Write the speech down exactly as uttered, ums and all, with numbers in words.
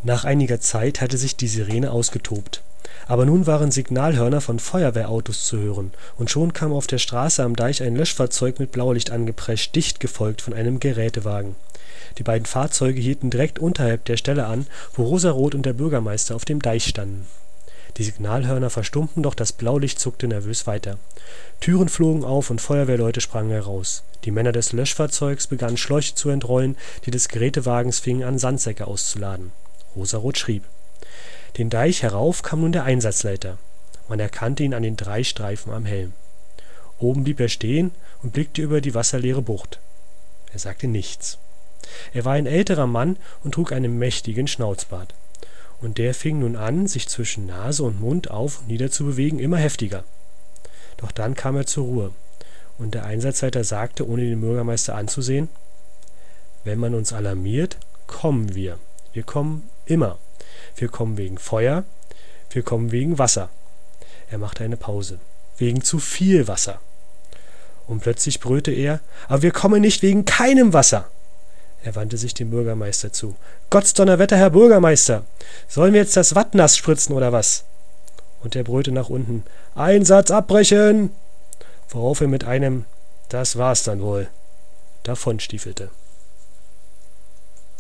Nach einiger Zeit hatte sich die Sirene ausgetobt. Aber nun waren Signalhörner von Feuerwehrautos zu hören, und schon kam auf der Straße am Deich ein Löschfahrzeug mit Blaulicht angeprescht, dicht gefolgt von einem Gerätewagen. Die beiden Fahrzeuge hielten direkt unterhalb der Stelle an, wo Rosaroth und der Bürgermeister auf dem Deich standen. Die Signalhörner verstummten, doch das Blaulicht zuckte nervös weiter. Türen flogen auf und Feuerwehrleute sprangen heraus. Die Männer des Löschfahrzeugs begannen Schläuche zu entrollen, die des Gerätewagens fingen an, Sandsäcke auszuladen. Rosaroth schrieb. Den Deich herauf kam nun der Einsatzleiter. Man erkannte ihn an den drei Streifen am Helm. Oben blieb er stehen und blickte über die wasserleere Bucht. Er sagte nichts. Er war ein älterer Mann und trug einen mächtigen Schnauzbart. Und der fing nun an, sich zwischen Nase und Mund auf und nieder zu bewegen, immer heftiger. Doch dann kam er zur Ruhe, und der Einsatzleiter sagte, ohne den Bürgermeister anzusehen: Wenn man uns alarmiert, kommen wir. Wir kommen immer. Wir kommen wegen Feuer, wir kommen wegen Wasser. Er machte eine Pause. Wegen zu viel Wasser. Und plötzlich brüllte er: Aber wir kommen nicht wegen keinem Wasser. Er wandte sich dem Bürgermeister zu. Gottsdonnerwetter, Herr Bürgermeister! Sollen wir jetzt das Watt nass spritzen oder was? Und er brüllte nach unten: Einsatz abbrechen! Worauf er mit einem Das war's dann wohl davonstiefelte.